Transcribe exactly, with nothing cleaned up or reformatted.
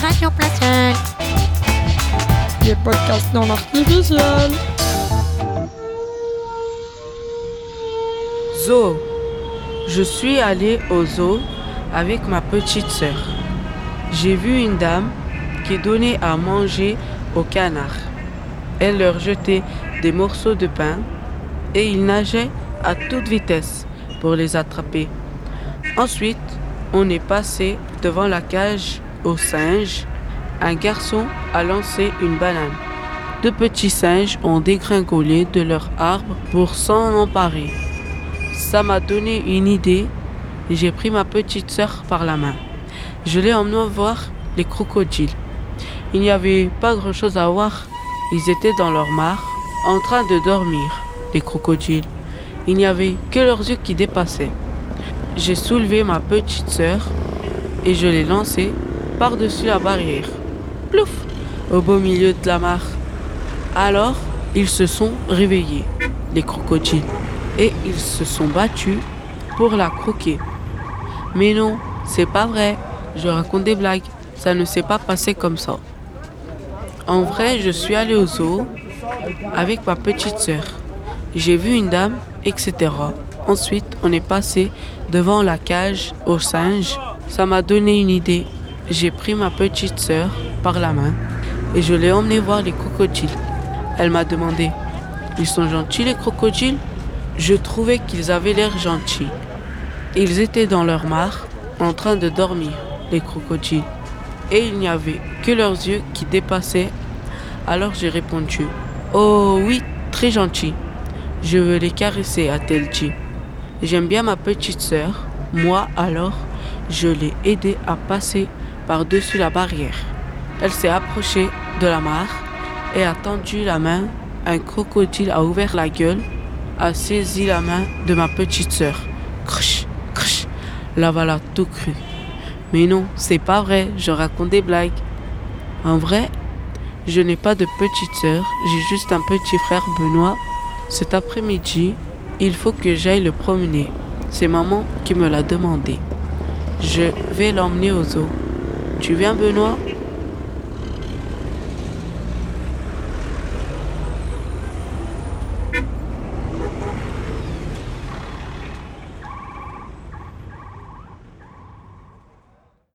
Information Place. Les podcasts non artificiels. Zoo. Je suis allé au zoo avec ma petite sœur. J'ai vu une dame qui donnait à manger aux canards. Elle leur jetait des morceaux de pain et ils nageaient à toute vitesse pour les attraper. Ensuite, on est passé devant la cage aux singes. Un garçon a lancé une banane. Deux petits singes ont dégringolé de leur arbre pour s'en emparer. Ça m'a donné une idée et j'ai pris ma petite sœur par la main. Je l'ai emmenée voir les crocodiles. Il n'y avait pas grand-chose à voir. Ils étaient dans leur mare, en train de dormir, les crocodiles. Il n'y avait que leurs yeux qui dépassaient. J'ai soulevé ma petite sœur et je l'ai lancée par-dessus la barrière. Plouf! Au beau milieu de la mare. Alors, ils se sont réveillés, les crocodiles, et ils se sont battus pour la croquer. Mais non, c'est pas vrai. Je raconte des blagues. Ça ne s'est pas passé comme ça. En vrai, je suis allé au zoo avec ma petite sœur. J'ai vu une dame, et cetera. Ensuite, on est passé devant la cage aux singes. Ça m'a donné une idée. J'ai pris ma petite sœur par la main et je l'ai emmenée voir les crocodiles. Elle m'a demandé: ils sont gentils les crocodiles? Je trouvais qu'ils avaient l'air gentils. Ils étaient dans leur mare, en train de dormir, les crocodiles. Et il n'y avait que leurs yeux qui dépassaient. Alors j'ai répondu: oh oui, très gentil. Je veux les caresser, a-t-elle dit. J'aime bien ma petite sœur. Moi alors, je l'ai aidée à passer par-dessus la barrière. Elle s'est approchée de la mare et a tendu la main. Un crocodile a ouvert la gueule, a saisi la main de ma petite sœur. Crch, crch, la voilà tout cru. Mais non, c'est pas vrai, je raconte des blagues. En vrai, je n'ai pas de petite sœur, j'ai juste un petit frère Benoît. Cet après-midi, il faut que j'aille le promener. C'est maman qui me l'a demandé. Je vais l'emmener au zoo. Tu viens, Benoît?